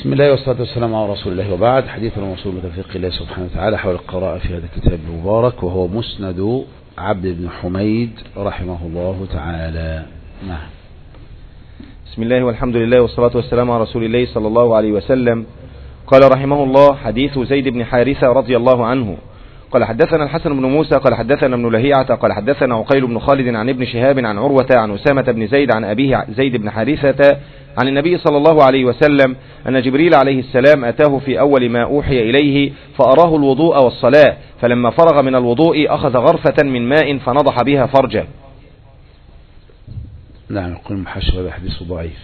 بسم الله والصلاة والسلام على رسول الله، وبعد. حديث الموصول بتوفيق الله سبحانه وتعالى حول القراءة في هذا الكتاب المبارك، وهو مسند عبد بن حميد رحمه الله تعالى. نعم. بسم الله والحمد لله والصلاة والسلام على رسول الله صلى الله عليه وسلم. قال رحمه الله: حديث زيد بن حارثة رضي الله عنه قال: حدثنا الحسن بن موسى قال حدثنا ابن لهيعة قال حدثنا عقيل بن خالد عن ابن شهاب عن عروة عن أسامة بن زيد عن أبيه زيد بن حارثة عن النبي صلى الله عليه وسلم أن جبريل عليه السلام أتاه في أول ما أوحي إليه فأراه الوضوء والصلاة، فلما فرغ من الوضوء أخذ غرفة من ماء فنضح بها فرجه. نعم. يقول المحشر هذا حديث ضعيف.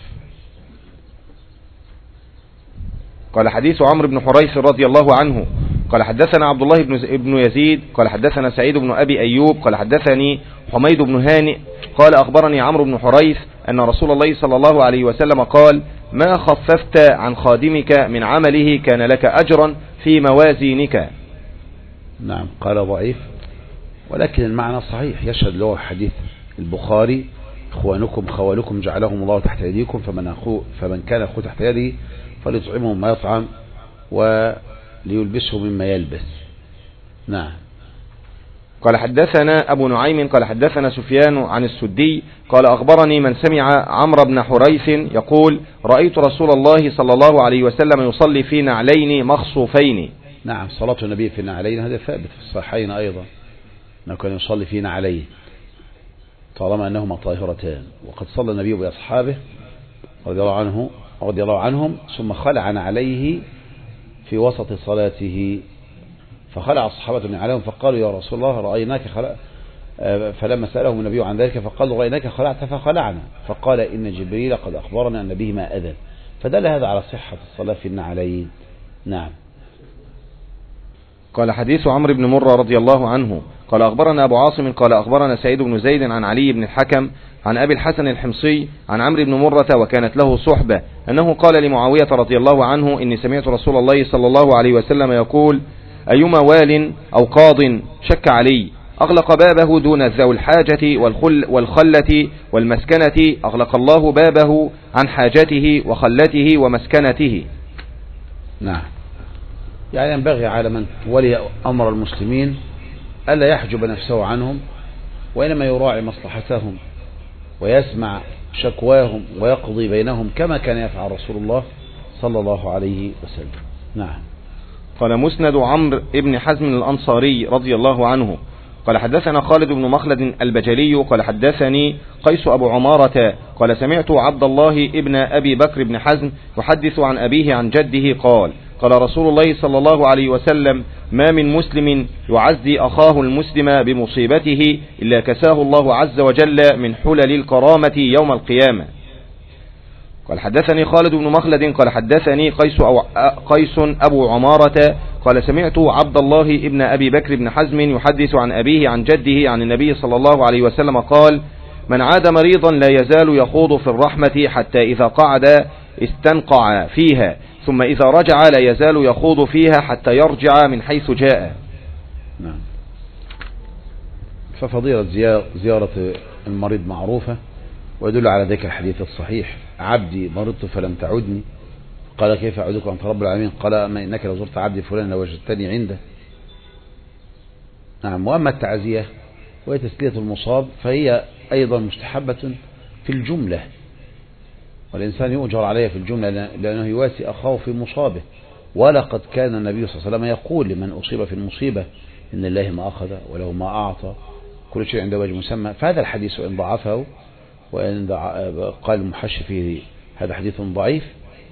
قال: حديث عمرو بن حريث رضي الله عنه قال حدثنا عبد الله بن يزيد قال حدثنا سعيد بن أبي أيوب قال حدثني حميد بن هانئ قال: أخبرني عمرو بن حريث أن رسول الله صلى الله عليه وسلم قال: ما خففت عن خادمك من عمله كان لك أجرا في موازينك. نعم. قال ضعيف، ولكن المعنى صحيح، يشهد له حديث البخاري: إخوانكم خوالكم جعلهم الله تحت أيديكم، فمن كان أخوه تحت يده فليطعمه ما يطعم وليلبسه مما يلبس. نعم. قال: حدثنا أبو نعيم قال حدثنا سفيان عن السدي قال: أخبرني من سمع عمرو بن حريث يقول: رأيت رسول الله صلى الله عليه وسلم يصلي في نعلين مخصوفين. نعم. صلاة النبي في النعلين هذا ثابت في الصحيحين أيضا، أنه كان يصلي في نعلين طالما أنهما طاهرتان، وقد صلى النبي بأصحابه رضي الله عنهم ثم خلع نعليه في وسط صلاته، فخلع الصحابة من عليهم فقالوا: يا رسول الله رأيناك خلع، فلما سألهم النبي عن ذلك فقالوا: رأيناك خلعت فخلعنا، فقال: إن جبريل قد أخبرنا أن بهما أذى، فدل هذا على صحة الصلاة في النعلين. نعم. قال: حديث عمرو بن مرة رضي الله عنه قال: أخبرنا أبو عاصم قال أخبرنا سعيد بن زيد عن علي بن الحكم عن أبي الحسن الحمصي عن عمرو بن مرة وكانت له صحبة أنه قال لمعاوية رضي الله عنه: إني سمعت رسول الله صلى الله عليه وسلم يقول: أيما وال أو قاض شك علي أغلق بابه دون ذوي الحاجة والخلة والمسكنة أغلق الله بابه عن حاجته وخلته ومسكنته. نعم. يعني ينبغي على من ولي أمر المسلمين ألا يحجب نفسه عنهم، وإنما يراعي مصلحتهم ويسمع شكواهم ويقضي بينهم كما كان يفعل رسول الله صلى الله عليه وسلم. نعم. قال: مسند عمرو بن حزم الأنصاري رضي الله عنه قال حدثنا خالد بن مخلد البجلي قال حدثني قيس أبو عمارة قال: سمعت عبد الله ابن أبي بكر بن حزم يحدث عن أبيه عن جده قال: قال رسول الله صلى الله عليه وسلم: ما من مسلم يعزي أخاه المسلم بمصيبته إلا كساه الله عز وجل من حلل الكرامة يوم القيامة. قال: حدثني خالد بن مخلد قال حدثني قيس أبو عمارة قال: سمعت عبد الله ابن أبي بكر بن حزم يحدث عن أبيه عن جده عن النبي صلى الله عليه وسلم قال: من عاد مريضا لا يزال يخوض في الرحمة حتى إذا قعد استنقع فيها، ثم إذا رجع لا يزال يخوض فيها حتى يرجع من حيث جاء. نعم. ففضيلة زيارة المريض معروفة، ويدل على ذلك الحديث الصحيح: عبدي مرضت فلم تعدني، قال: كيف أعودك أنت رب العالمين؟ قال: أما إنك لو زرت عبدي فلان لوجدتني عنده. نعم. وأما التعزية وهي تسلية المصاب فهي أيضا مستحبة في الجملة، والإنسان يؤجر عليها في الجملة لأنه يواسي أخاه في مصابه. ولقد كان النبي صلى الله عليه وسلم يقول لمن أصيب في المصيبة: إن الله ما أخذ وله ما أعطى، كل شيء عنده وجه مسمى. فهذا الحديث إن ضعفه، وإن قال المحشي فيه هذا حديث ضعيف،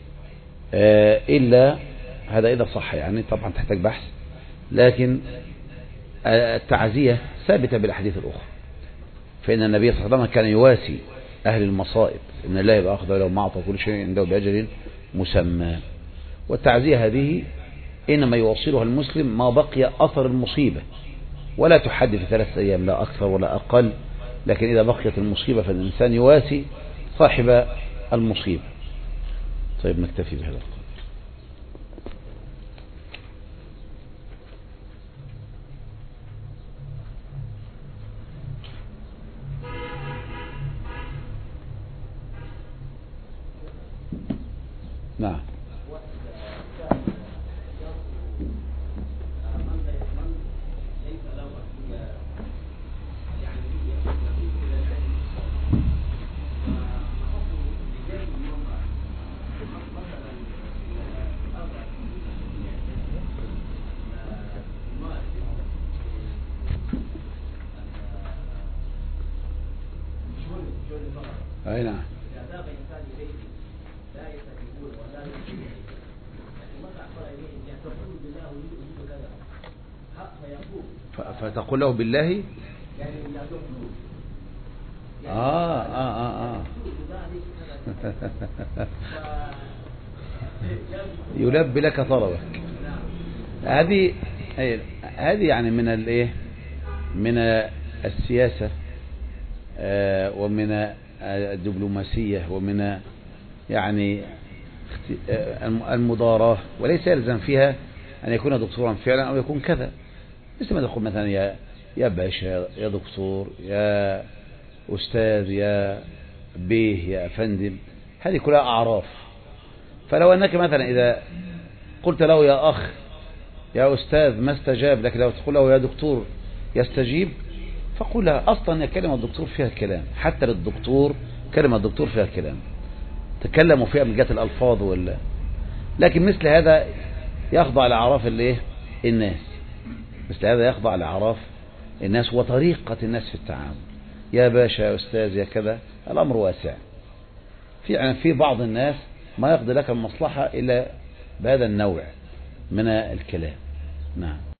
إلا هذا إذا صح، يعني طبعا تحتاج بحث، لكن التعزية ثابتة بالأحاديث الأخرى، فإن النبي صلى الله عليه وسلم كان يواسي أهل المصائب: إن الله يبقى أخذ ولو ما أعطى كل شيء عنده بأجل مسمى. والتعزية هذه إنما يوصلها المسلم ما بقي أثر المصيبة، ولا تحد في 3 أيام لا أكثر ولا أقل، لكن إذا بقيت المصيبة فالإنسان يواسي صاحب المصيبة. طيب، نكتفي بهذا القدر. نعم. أي نعم. فتقول له بالله يلبي لك طلبك. هذه يعني من الايه، من السياسة ومن الدبلوماسية ومن يعني المضاراة، وليس يلزم فيها أن يكون دكتورا فعلا أو يكون كذا. مثل ما تقول مثلا يا باشا، يا دكتور، يا أستاذ، يا بيه، يا أفندم، هذه كلها أعراف. فلو أنك مثلا إذا قلت له يا أخ، يا أستاذ، ما استجاب لك، لو تقول له يا دكتور يستجيب، فقل لها أصلا كلمة الدكتور فيها كلام، حتى للدكتور كلمة الدكتور فيها كلام، تكلموا فيها من جهة الألفاظ لكن مثل هذا يخضع لأعراف الناس، مثل هذا يخضع لأعراف الناس وطريقة الناس في التعامل. يا باشا، يا أستاذ، يا كذا، الأمر واسع. في بعض الناس ما يقضي لك المصلحة إلا بهذا النوع من الكلام. نعم.